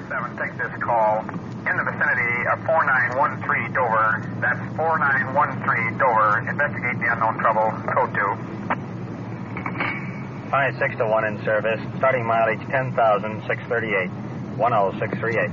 5-7, take this call. In the vicinity of 4913 Dover. That's 4913 Dover. Investigate the unknown trouble. Code 2. 5-6 to 1 in service. Starting mileage 10,638. 10638.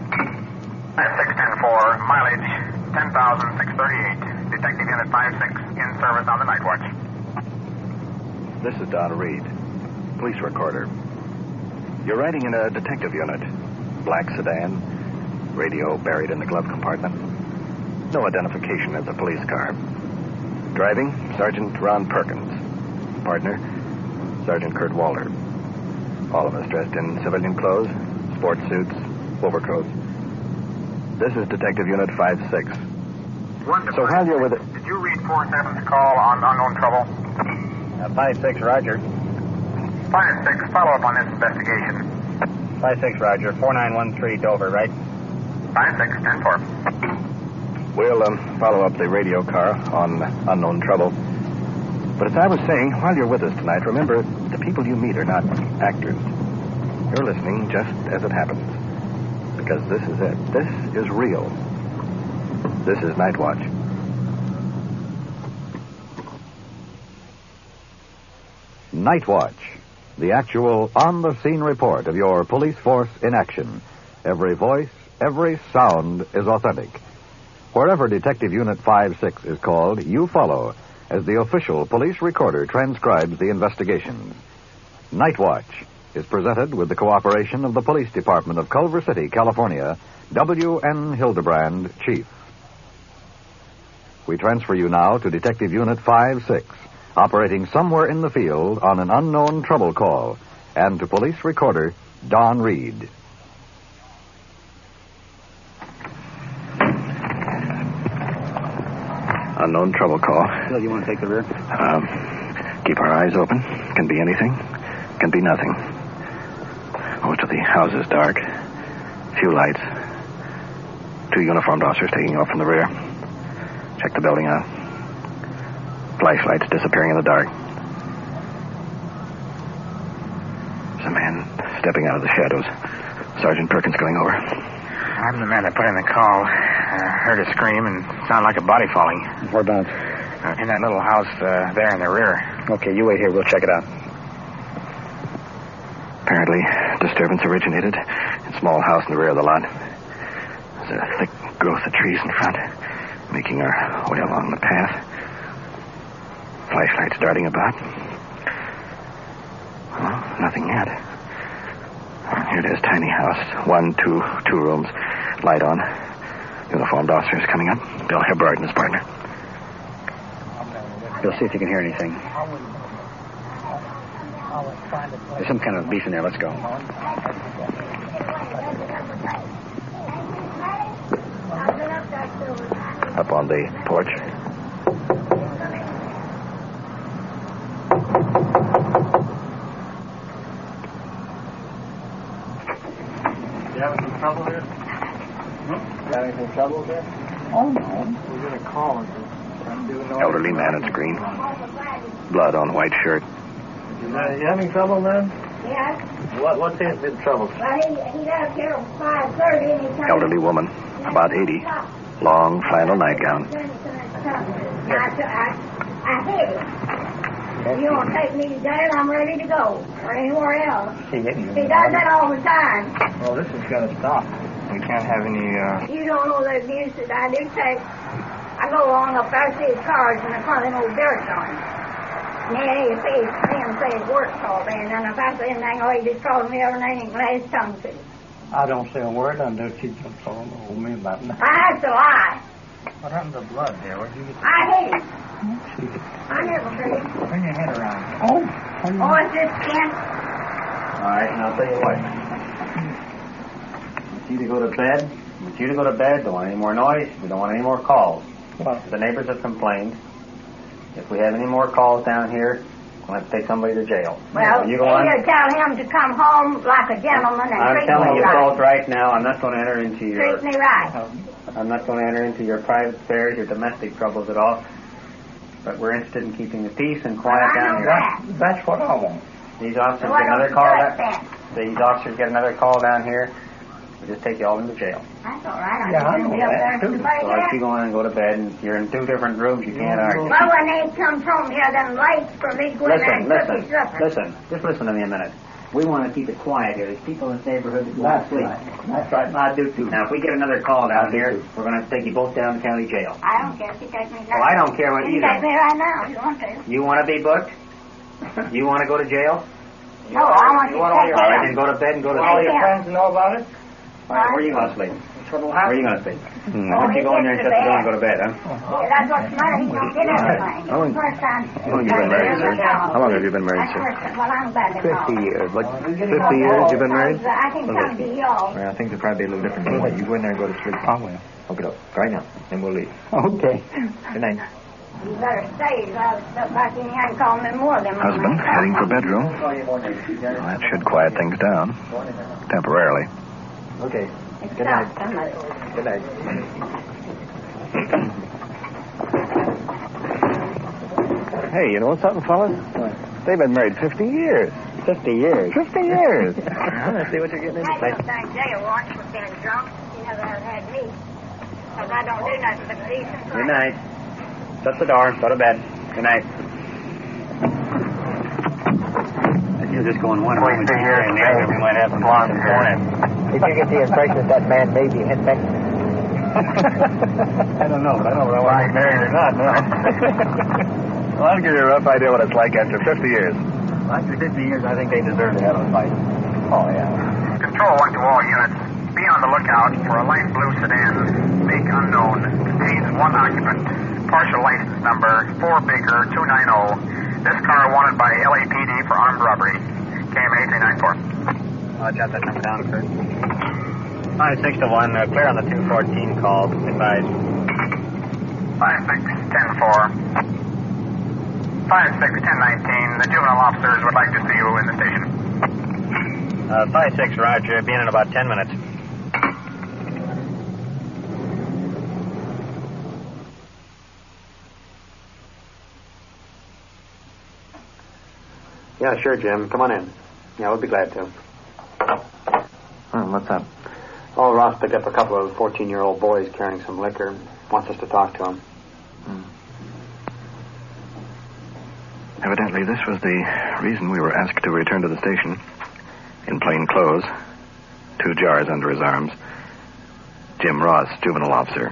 5610-4. Mileage 10,638. Detective Unit 56 in service on the night watch. This is Don Reed, police recorder. You're riding in a detective unit. Black sedan. Radio buried in the glove compartment. No identification as a police car. Driving, Sergeant Ron Perkins. Partner, Sergeant Kurt Walter. All of us dressed in civilian clothes, sports suits, overcoats. This is Detective Unit 56. Wonderful. So while you're with it... Did you read 47's call on unknown trouble? 5-6, Roger. 5-6, follow up on this investigation. 5-6, Roger. 4913 Dover, right? 5-6-10-4. We'll follow up the radio car on unknown trouble. But as I was saying, while you're with us tonight, remember, the people you meet are not actors. You're listening just as it happens. Because this is it. This is real. This is Night Watch. Night Watch, the actual on-the-scene report of your police force in action. Every voice, every sound is authentic. Wherever Detective Unit 56 is called, you follow as the official police recorder transcribes the investigations. Night Watch is presented with the cooperation of the Police Department of Culver City, California, W.N. Hildebrand, Chief. We transfer you now to Detective Unit 56, operating somewhere in the field on an unknown trouble call, and to police recorder Don Reed. Unknown trouble call. Bill, you want to take the rear? Keep our eyes open. Can be anything. Can be nothing. Most of the house is dark. Few lights. 2 uniformed officers taking off from the rear. Check the building out. Flashlights disappearing in the dark. There's a man stepping out of the shadows. Sergeant Perkins going over. I'm the man that put in the call. Heard a scream and sounded like a body falling. Whereabouts? In that little house there in the rear. Okay, you wait here. We'll check it out. Apparently, disturbance originated in a small house in the rear of the lot. There's a thick growth of trees in front, making our way along the path. Flashlights darting about. Well, nothing yet. Here it is, tiny house. 1, 2 rooms. Light on. Uniformed officers coming up. Bill Hebbard and his partner. Bill, see if you can hear anything. There's some kind of beef in there. Let's go. Up on the porch. You having some trouble here? You having some trouble here? Oh, no. We get a call. Elderly man in screen. Blood on white shirt. You having trouble, man? Yes. What's his trouble? Well, he left here at 5:30 and he come... Elderly woman, about 80. Long flannel nightgown. I hit him. If you want to take me to jail, I'm ready to go. Or anywhere else. He does that all the time. Well, this is going to stop. We can't have any, You don't know the abuse that I do take. I go along up there, see his cars in the front of them old dirt on him. And then he say his work's all there. And then if I say anything, he just calls me every name and lay his tongue to. I don't say a word until she jumps on me about nothing. That's a lie. What happened to blood there? Where'd you get I hate him. the... I never did it. Turn your head around. Oh, it's this Kent. All right, and I'll tell you what. I want you to go to bed. I want you to go to bed. Don't want any more noise. We don't want any more calls. Well, The neighbors have complained. If we have any more calls down here, we'll have to take somebody to jail. well, you go on. you tell him to come home like a gentleman and I'm treat telling me you right. both right now, I'm not going to enter into your... Treat me right. I'm not going to enter into your private affairs, your domestic troubles at all. But we're interested in keeping the peace and quiet I down know here. that. That's what I want. These officers Why get don't another you call do it down. then? These officers get another call down here. We'll just take you all into jail. That's all right. Yeah, I I'm know going to be up there that, to too. the So if you go in and go to bed, and you're in 2 different rooms, you can't argue. Well, when they come home here, them lights for me to go in there and cook his supper. Listen. Just listen to me a minute. We want to keep it quiet here. There's people in this neighborhood that want to sleep. That's right. I do, too. Now, if we get another call down here, we're going to have to take you both down to county jail. I don't care if you take me now. Well, I don't care what you you take do. me right now if you want to. You want to be booked? You want to go to jail? No, I want you to take All right, me. then go to bed and go to All sleep. your friends know about it? All right, where are you going to sleep? Where are you going to sleep? Why don't you go in there and shut the door and go to bed, huh? Yeah, that's what's the matter. He don't get everything. How long- First time. How long have you been married, sir? How long have you been married, That's sir? first. Well, I'm glad to know. 50 years. Like 50 years you've been married? I can come to y'all. Well, I think it'll probably be a little different than what. You go in there and go to sleep. I will. Hook it up. Right now. Then we'll leave. Okay. Good night. You better stay. I'll step back in here and call me more of them. Husband, heading for bedroom. Well, that should quiet things down. Temporarily. Okay. Good night. Good night. Hey, you know something, fellas? They've been married 50 years. 50 years. 50 years. I see what you're getting into. I don't thank Jay once for being drunk. He never has had me. Because I don't do nothing but decent. Good night. Shut the door. Go to bed. Good night. If you'll just go in one room and here and the other, we might have some long morning. Did you get the impression that man may be hit back? I don't know. I don't know whether he's married or not. No. Well, I'll give you a rough idea what it's like after 50 years. After 50 years, I think they deserve to have a fight. Oh, yeah. Control 1 to all units. Be on the lookout for a light blue sedan. Make unknown. Contains 1 occupant. Partial license number 4Baker 290. This car wanted by LAPD for armed robbery. KMA 394. I'll jot that number down first. 5-6 to 1. Clear on the 214 call. Advise. 5-6-10-4. 5-6-10-19. The juvenile officers would like to see you in the station. 5-6, Roger. Be in about 10 minutes. Yeah, sure, Jim. Come on in. Yeah, we'll be glad to. What's up? Oh, Ross picked up a couple of 14-year-old boys carrying some liquor. Wants us to talk to them. Evidently, this was the reason we were asked to return to the station. In plain clothes, 2 jars under his arms. Jim Ross, juvenile officer.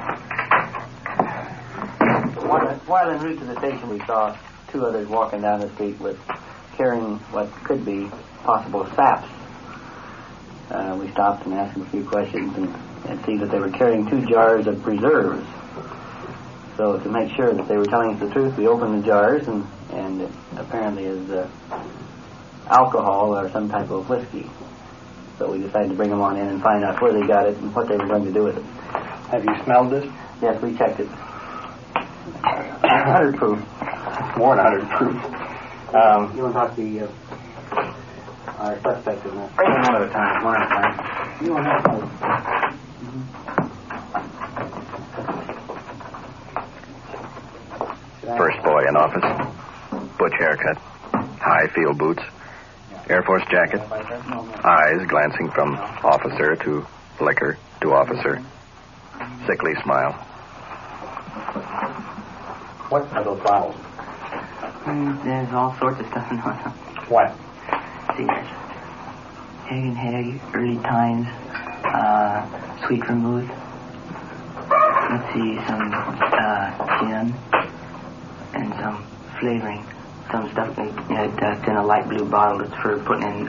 While en route to the station, we saw 2 others walking down the street with carrying what could be possible saps. We stopped and asked them a few questions and see that they were carrying 2 jars of preserves. So to make sure that they were telling us the truth, we opened the jars and it apparently is alcohol or some type of whiskey. So we decided to bring them on in and find out where they got it and what they were going to do with it. Have you smelled this? Yes, we checked it. 100 proof. More than 100 proof. You want to talk to our suspect in that? One at a time. You want to talk First boy in office. Butch haircut. High field boots. Air Force jacket. Eyes glancing from officer to liquor to officer. Sickly smile. What are those bottles? There's all sorts of stuff in there. What? See, there's Egg and Hay, Early Times, Sweet Vermouth. Let's see, some gin and some flavoring. Some stuff that's in a light blue bottle that's for putting in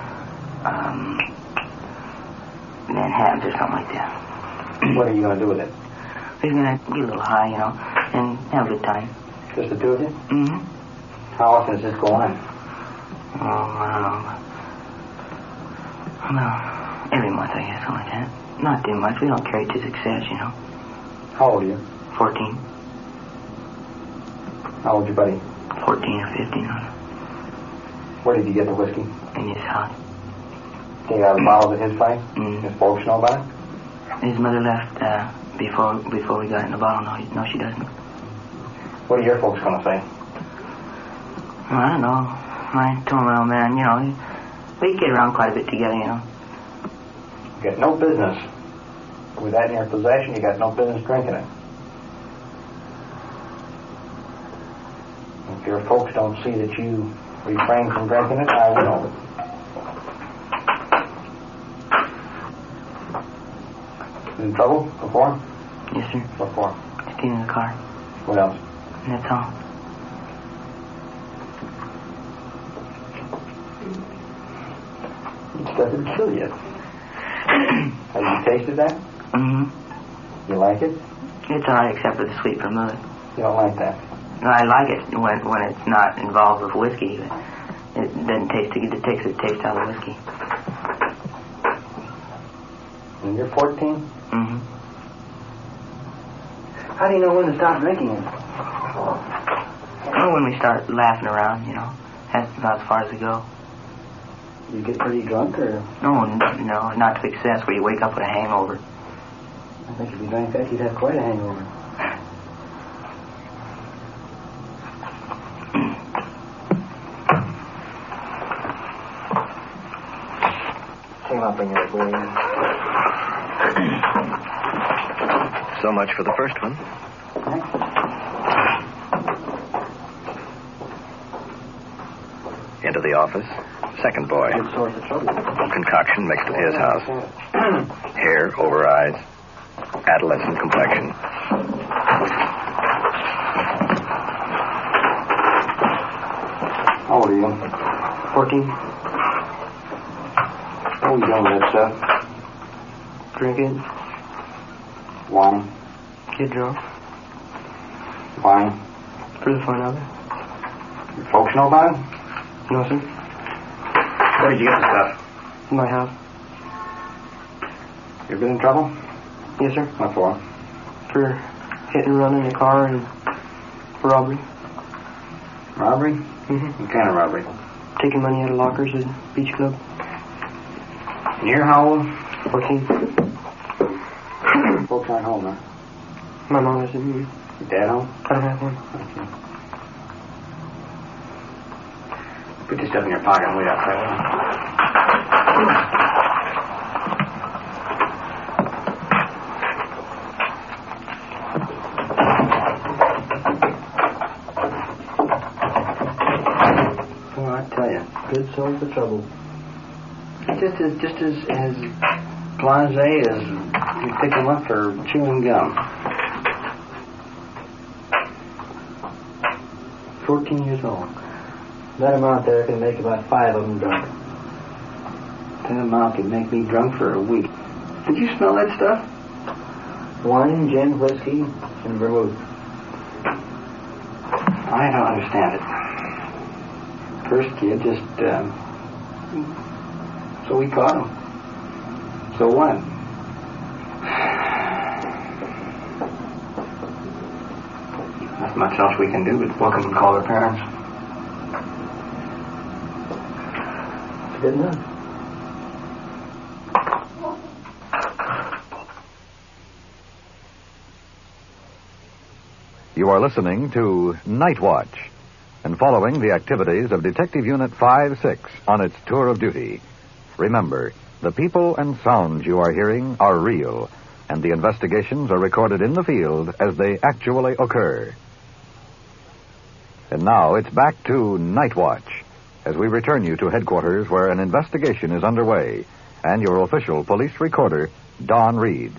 Manhattans or something like that. What are you going to do with it? We're going to get a little high, and have a good time. Just the 2 of you? Mm-hmm. How often does this go on? Oh, I don't know. Well, every month, I guess, something like that. Not too much. We don't carry it to success, How old are you? 14. How old is your buddy? 14 or 15. Where did you get the whiskey? In his house. He got a bottle at his place? Mm. His folks know about it? His mother left before we got in the bottle. No, she doesn't. What are your folks going to say? Well, I don't know. I told my old man, we get around quite a bit together, You You got no business. With that in your possession, you got no business drinking it. If your folks don't see that you refrain from drinking it, I will. In trouble before? Yes, sir. What for? Stealing the car. What else? And that's all. It doesn't kill you. Have you tasted that? Mm-hmm. You like it? It's all right except for the sweet vermouth. You don't like that? No, I like it when it's not involved with whiskey. It doesn't taste good. It takes the taste out of whiskey. And you're 14? Mm-hmm. How do you know when to stop drinking it? Well, when we start laughing around, that's about as far as we go. You get pretty drunk, or? No, not to excess where you wake up with a hangover. I think if you drank that, you'd have quite a hangover. Came up in your boy. So much for the first one. Into the office. Second boy. Good source of trouble. Concoction mixed at his house. Hair over eyes. Adolescent complexion. How old are you? 14. What are you doing with that stuff? Drinking. Why? Get drunk. Why? For the fun of it. Your folks know about it? No, sir. Where did you get the stuff? In my house. You been in trouble? Yes, sir. What for? For hit and run in the car and for robbery. Robbery? Mm-hmm. What kind of robbery? Taking money out of lockers at Beach Club. And you're how old? 14. Folks aren't home, huh? My mom isn't here. Your dad home? I don't have one. Okay. Put your stuff in your pocket and wait outside. Well, I tell you, good source of trouble. Just as blasé as you pick them up for chewing gum. 14 years old. That amount there can make about 5 of them drunk. That amount could make me drunk for a week. Did you smell that stuff? Wine, gin, whiskey, and vermouth. I don't understand it. First kid just, so we caught him. So what? Not much else we can do but book them and call their parents. It's good enough. You are listening to Night Watch and following the activities of Detective Unit 5-6 on its tour of duty. Remember, the people and sounds you are hearing are real, and the investigations are recorded in the field as they actually occur. And now it's back to Night Watch, as we return you to headquarters where an investigation is underway, and your official police recorder, Don Reed.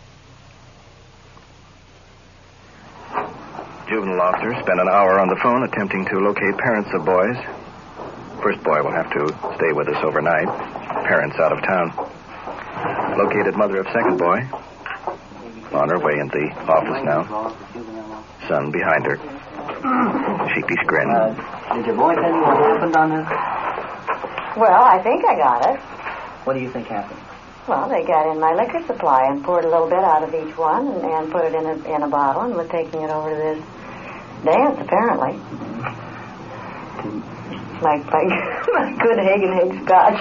Juvenile officer spent an hour on the phone attempting to locate parents of boys. First boy will have to stay with us overnight. Parents out of town. Located mother of second boy. On her way in the office now. Son behind her. Sheepish grin. Did your boy tell you what happened on this? Well, I think I got it. What do you think happened? Well, they got in my liquor supply and poured a little bit out of each one and put it in a bottle and were taking it over to this dance, apparently. Like good Hagen scotch.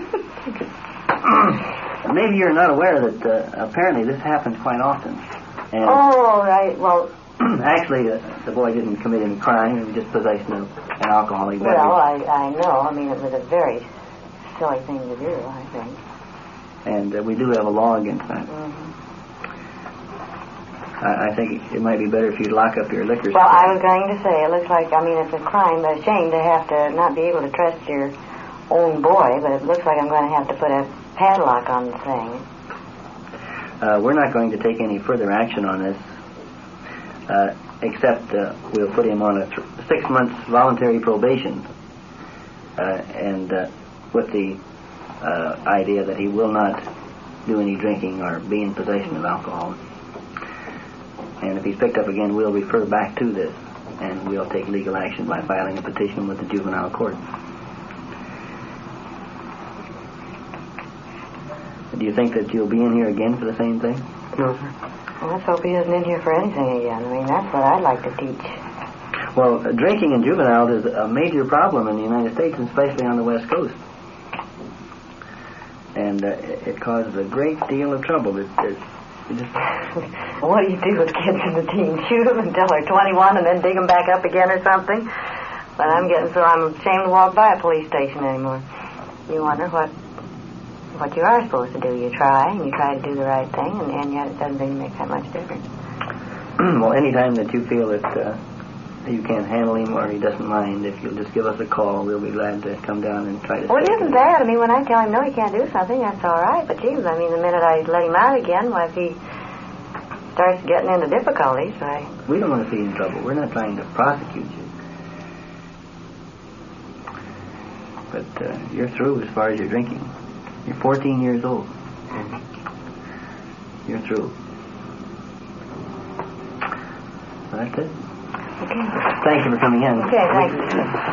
Maybe you're not aware that apparently this happens quite often. And oh, right. Well, actually, the boy didn't commit any crime. He was just possession of an alcoholic beverage. well, I know. I mean, it was a very silly thing to do, I think. And we do have a law against that. I think it might be better if you'd lock up your liquor store. Well, I was going to say, it looks like, it's a crime, a shame to have to not be able to trust your own boy, but it looks like I'm going to have to put a padlock on the thing. We're not going to take any further action on this, except we'll put him on a 6 months voluntary probation, and with the idea that he will not do any drinking or be in possession of alcohol. And if he's picked up again, we'll refer back to this, and we'll take legal action by filing a petition with the juvenile court. Do you think that you'll be in here again for the same thing? No, sir. Well, let's hope he isn't in here for anything again. That's what I'd like to teach. Well, drinking in juveniles is a major problem in the United States, and especially on the West Coast. And it causes a great deal of trouble. What do you do with kids in the teens? Shoot them until they're 21 and then dig them back up again or something? But I'm ashamed to walk by a police station anymore. You wonder what you are supposed to do. You try, and you try to do the right thing, and yet it doesn't really make that much difference. Well, any time that you feel that you can't handle him or he doesn't mind, if you'll just give us a call, we'll be glad to come down and try to... Well, it isn't bad. When I tell him, no, he can't do something, that's all right. But, geez, the minute I let him out again, if he starts getting into difficulties, We don't want to see you in trouble. We're not trying to prosecute you. But you're through as far as your drinking. You're 14 years old. You're through. Well, that's it. Okay. Thank you for coming in. Okay, thank you.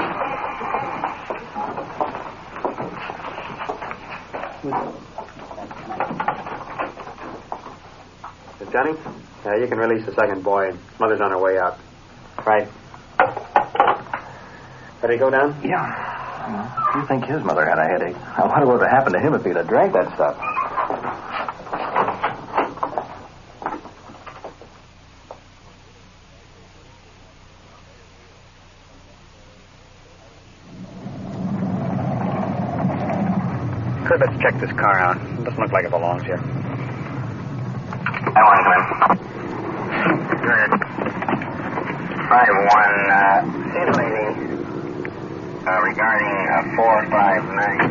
Johnny? Yeah, you can release the second boy. Mother's on her way out. Right. Ready to go down? Yeah. You think his mother had a headache? I wonder what would have happened to him if he'd have drank that stuff. Kurt, let's check this car out. It doesn't look like it belongs here. I want to go in. Good. 5-1, see the lady. Regarding 459.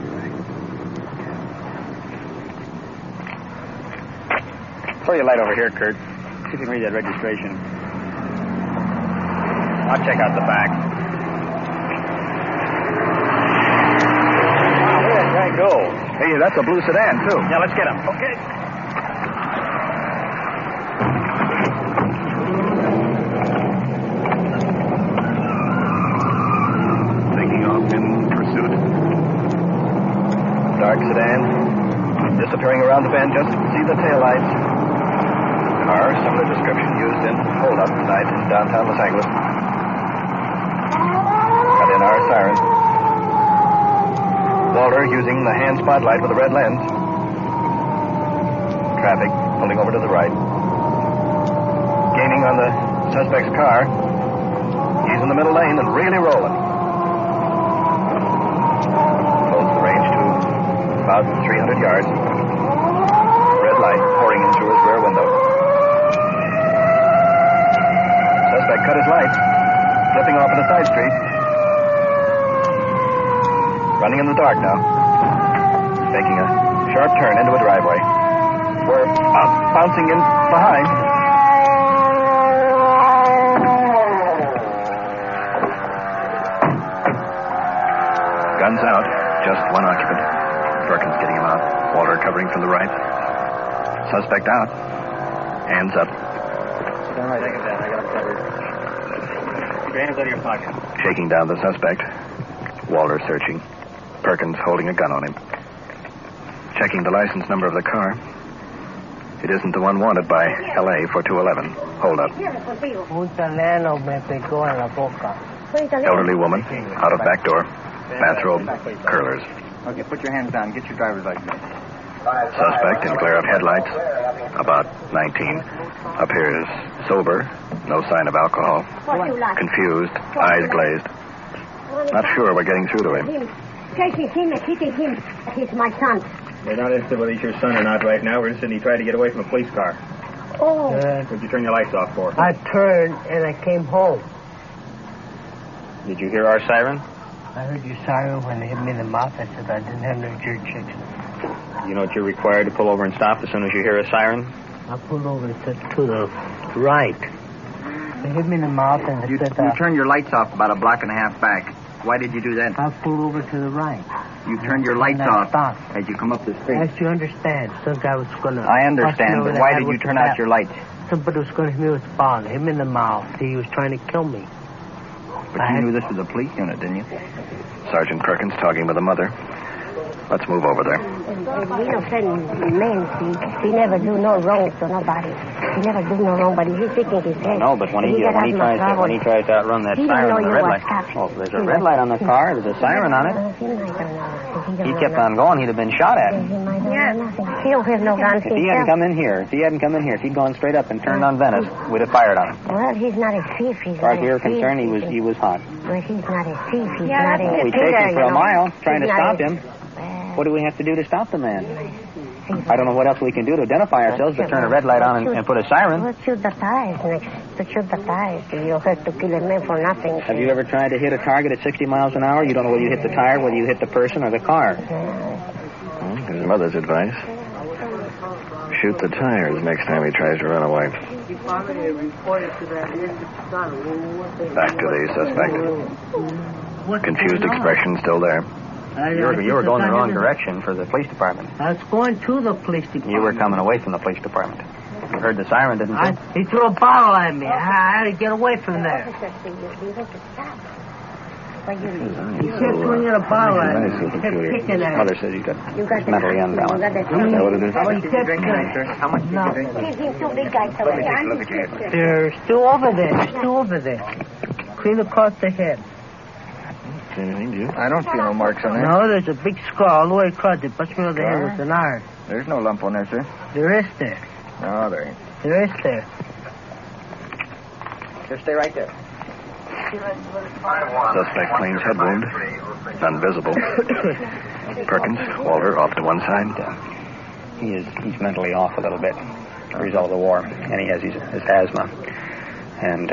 Throw your light over here, Kurt. See if you can read that registration. I'll check out the back. Wow, look at that guy go. Hey, that's a blue sedan, too. Yeah, let's get him. Okay. Dark sedan. Disappearing around the bend, just see the taillights. Car, similar description used in hold-up tonight in downtown Los Angeles. Cut in our siren. Walter using the hand spotlight with a red lens. Traffic pulling over to the right. Gaining on the suspect's car. He's in the middle lane and really rolling. Close the range to about 300 yards. Red light pouring in through his rear window. Suspect cut his lights, flipping off at a side street. Running in the dark now. Making a sharp turn into a driveway. We're bouncing in behind. Guns out. Just one occupant. Perkins getting him out. Walter covering from the right. Suspect out. Hands up. All right, I got that. I got him covered. Keep your hands out of your pocket. Shaking down the suspect. Walter searching. Perkins holding a gun on him. Checking the license number of the car. It isn't the one wanted by L.A. for 211. Hold up. Elderly woman. Out of back door. Bathrobe. Curlers. Okay, put your hands down. Get your driver's license. Suspect in glare of headlights. About 19. Appears sober. No sign of alcohol. Confused. Eyes glazed. Not sure we're getting through to him. Take him. He's my son. We're not interested whether he's your son or not right now. We're interested in he tried to get away from a police car. Oh. What'd you turn your lights off for? I turned and I came home. Did you hear our siren? I heard your siren when they hit me in the mouth. I said I didn't have no jerk checks. You know what you're required to pull over and stop as soon as you hear a siren? I pulled over to the right. They hit me in the mouth and they said... You turned your lights off about a block and a half back. Why did you do that? I pulled over to the right. You turned your lights off stopped. as you come up the street. As you understand, some guy was going to... I understand, but why did you turn out your lights? Somebody was going to hit me with a ball, hit me in the mouth. He was trying to kill me. But you knew this was a police unit, didn't you? Sergeant Perkins talking with the mother. Let's move over there. We don't send men, he never do no wrong to nobody. He never do no wrong, but he's thinking his head. No, but when he tries to outrun that siren on the red light. Oh, there's a red light on the car. There's a siren on it. He kept on going, he'd have been shot at. Yeah. He don't have no guns. If he hadn't come in here, if he'd gone straight up and turned on Venice, we'd have fired on him. Well, he's not a thief. As far as we were concerned, he was hot. Well, he's not a thief. He's not a... We chased him for a mile, trying to stop him. What do we have to do to stop the man? I don't know what else we can do to identify ourselves, but turn a red light on and put a siren. Well, shoot the tires next. Shoot the tires. You don't have to kill a man for nothing. Have you ever tried to hit a target at 60 miles an hour? You don't know whether you hit the tire, whether you hit the person or the car. His mother's advice. Shoot the tires next time he tries to run away. Back to the suspect. Confused expression still there. You were going the wrong direction for the police department. I was going to the police department. You were coming away from the police department. You heard the siren, didn't you? He threw a bottle at me. I had to get away from there. He kept swinging a bottle at me. He kept kicking at me. Mother says he's mentally unbalanced. Is that what it is? How much There's two over there. Clean across the head. I don't see no marks on there. No, there's a big scar all the way across. It puts me on the head with an iron. There's no lump on there, sir. There is there. No, there ain't. There is there. Just stay right there. Suspect claims head wound. Invisible. Perkins, Walter, off to one side. He's mentally off a little bit. The result of the war. And he has his asthma. And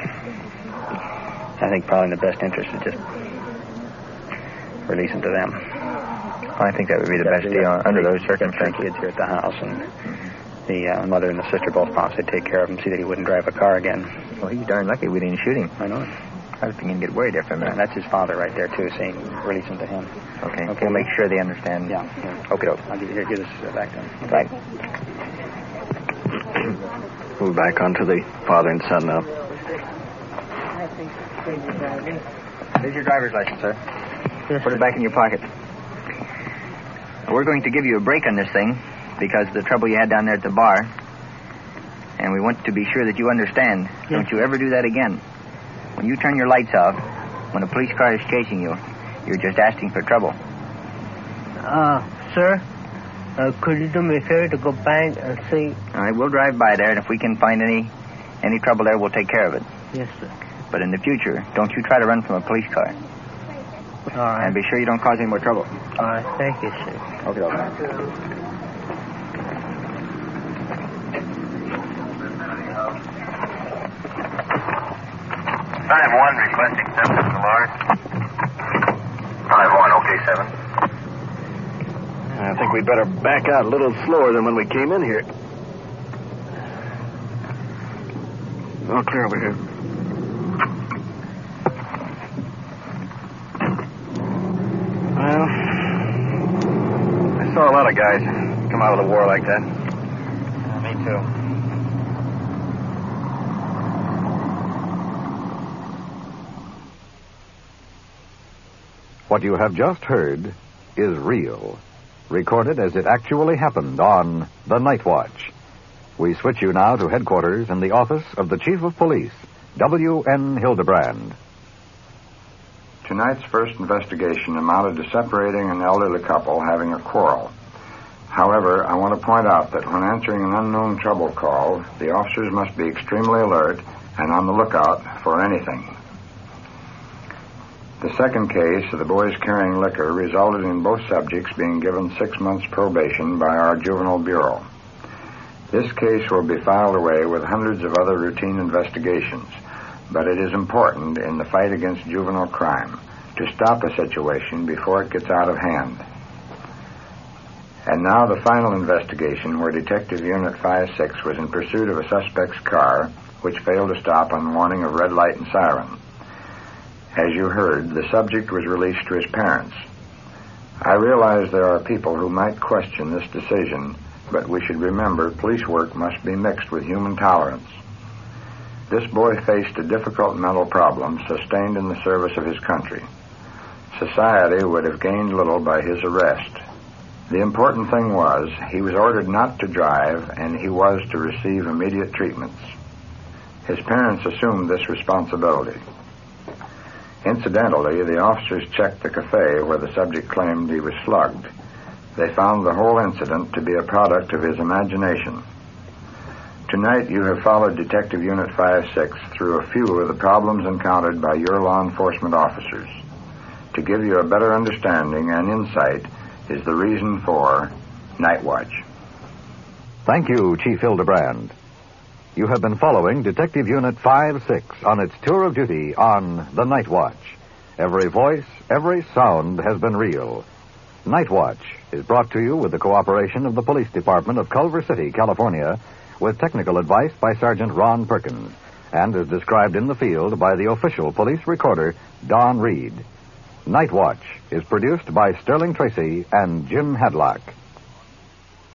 I think probably in the best interest is just release him to them. I think that would be the best deal under those circumstances. The kids here at the house, and the mother and the sister both promised to take care of him, see that he wouldn't drive a car again. Well, he's darn lucky we didn't shoot him. I know it. I was thinking he'd get worried after a minute. And that's his father right there, too, saying release him to him. Okay. We'll make sure they understand. Yeah. Okay, doke. I'll give this back to him. Right. Move back onto the father and son now. Here's your driver's license, sir. Put it back in your pocket. We're going to give you a break on this thing because of the trouble you had down there at the bar. And we want to be sure that you understand. Yes. Don't you ever do that again. When you turn your lights off, when a police car is chasing you, you're just asking for trouble. Sir, could you do me a favor to go back and see? All right, we'll drive by there, and if we can find any trouble there, we'll take care of it. Yes, sir. But in the future, don't you try to run from a police car. All right. And be sure you don't cause any more trouble. All right, thank you, sir. Okay, okay. 5-1 requesting 7 alarm. 5-1, okay, 7. I think we'd better back out a little slower than when we came in here. All clear over here. Well, I saw a lot of guys come out of the war like that. Me too. What you have just heard is real, recorded as it actually happened on The Night Watch. We switch you now to headquarters in the office of the Chief of Police, W.N. Hildebrand. Tonight's first investigation amounted to separating an elderly couple having a quarrel. However, I want to point out that when answering an unknown trouble call, the officers must be extremely alert and on the lookout for anything. The second case of the boys carrying liquor resulted in both subjects being given 6 months probation by our Juvenile Bureau. This case will be filed away with hundreds of other routine investigations, but it is important in the fight against juvenile crime to stop a situation before it gets out of hand. And now the final investigation, where Detective Unit 5-6 was in pursuit of a suspect's car, which failed to stop on warning of red light and siren. As you heard, the subject was released to his parents. I realize there are people who might question this decision, but we should remember police work must be mixed with human tolerance. This boy faced a difficult mental problem sustained in the service of his country. Society would have gained little by his arrest. The important thing was he was ordered not to drive, and he was to receive immediate treatments. His parents assumed this responsibility. Incidentally, the officers checked the cafe where the subject claimed he was slugged. They found the whole incident to be a product of his imagination. Tonight you have followed Detective Unit 5-6 through a few of the problems encountered by your law enforcement officers. To give you a better understanding and insight is the reason for Night Watch. Thank you, Chief Hildebrand. You have been following Detective Unit 5-6 on its tour of duty on The Night Watch. Every voice, every sound has been real. Night Watch is brought to you with the cooperation of the Police Department of Culver City, California, with technical advice by Sergeant Ron Perkins, and is described in the field by the official police recorder, Don Reed. Night Watch is produced by Sterling Tracy and Jim Hadlock.